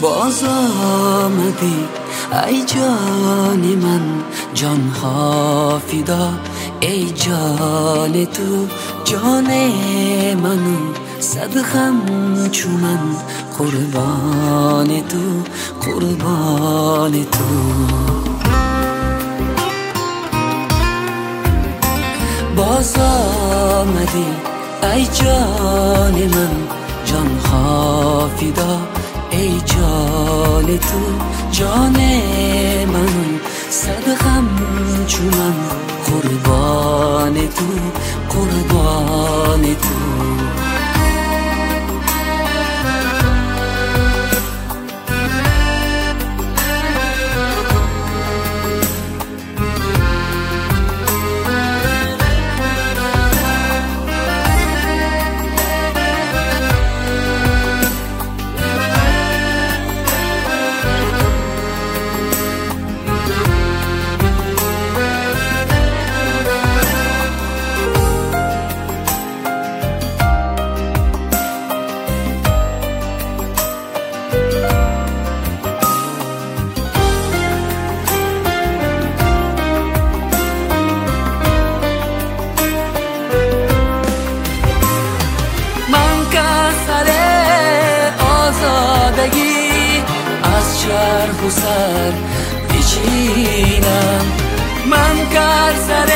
باز آمدی ای جان من، جان ها فدا ای جان تو، جان منو صدقم چو من، قربان تو قربان تو. باز آمدی ای جان من، جان ها فدا ای جان تو، جان من صدقم چو من، قربان تو قربان تو. از چرخ و سر بچینم، من که سر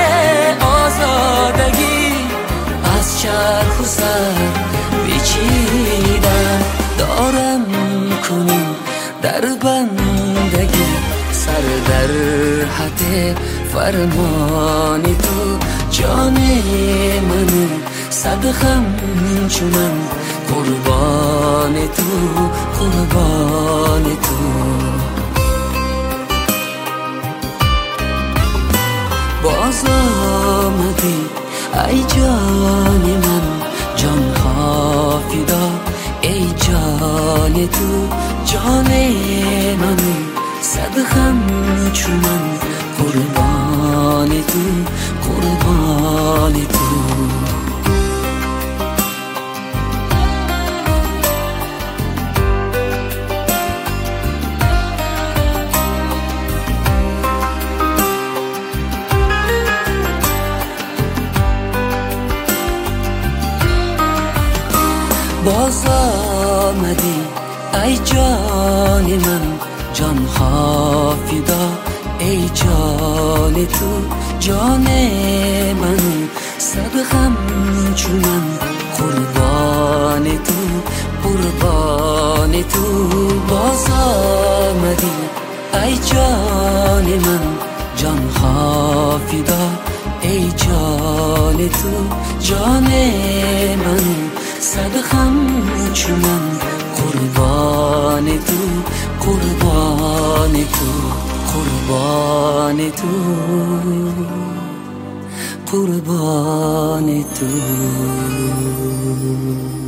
آزادگی از چرخ و سر بچینم. دارم کنی در بندگی، سر در حد فرمان تو، جان من صدقم چو من، قربان تو قربان تو. باز آمدی ای جان من، جان ها فدا ای جان تو، جان من صدقم چو من، قربان تو قربان تو. باز آمدی ای جان من، جان ها فدا ای جان تو، جان من صدقم چو من، قربان تو قربان تو. باز آمدی ای جان من، جان ها فدا ای جان تو، جان من صدقم چو من، قربان تو قربان تو قربان تو قربان تو.